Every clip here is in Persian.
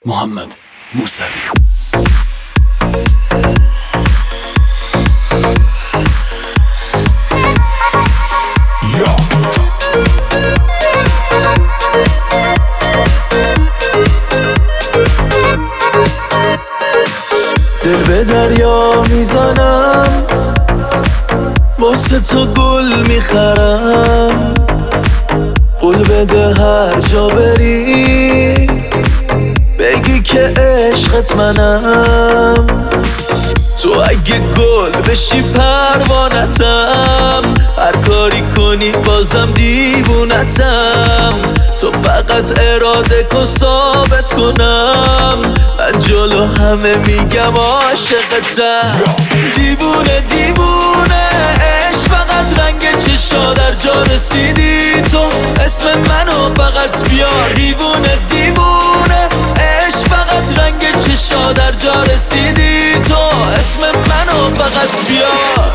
محمد موسوی. دل به دریا میزنم، واسه تو گل میخرم. قول بده هر جا بری بگی که عشقت منم. تو اگه گل بشی پروانتم، هر کاری کنی بازم دیوونتم. تو فقط اراده کن ثابت کنم، من جلو همه میگم عاشقتم. دیوونه دیوونه عشق فقط رنگ چشا، در جا رسیدی تو اسم منو فقط بیار. دیوونه دیوونه عشق فقط رنگ چشا، در جا رسیدی تو اسم منو فقط بیار.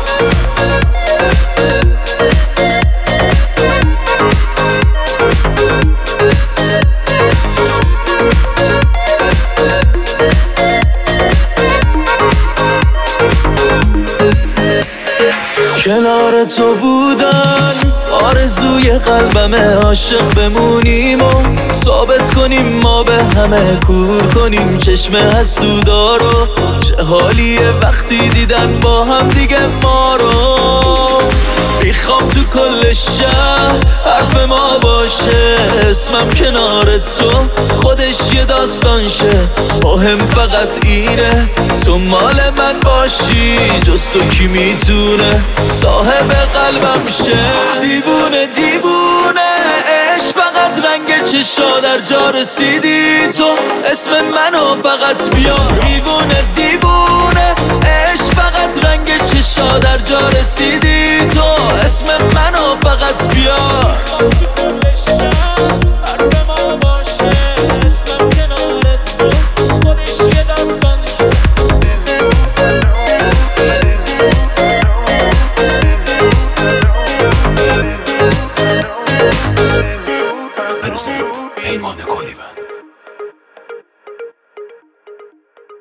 کنار تو بودن آرزوی قلبمه، عاشق بمونیم و ثابت کنیم ما به همه، کور کنیم چشم حسودارو. چه حالیه وقتی دیدن با هم دیگه ما رو. میخوام تو کل شهر حرف ما باشه، اسمم کنار تو خودش یه داستان شه. مهم فقط اینه تو مال من باشی، جز تو کی میتونه صاحب قلبم شه. دیوونه دیوونه عشق فقط رنگ چشا، در جا رسیدی تو اسم منو فقط بیار. دیوونه دیوونه عشق فقط رنگ چشا، در جا رسیدی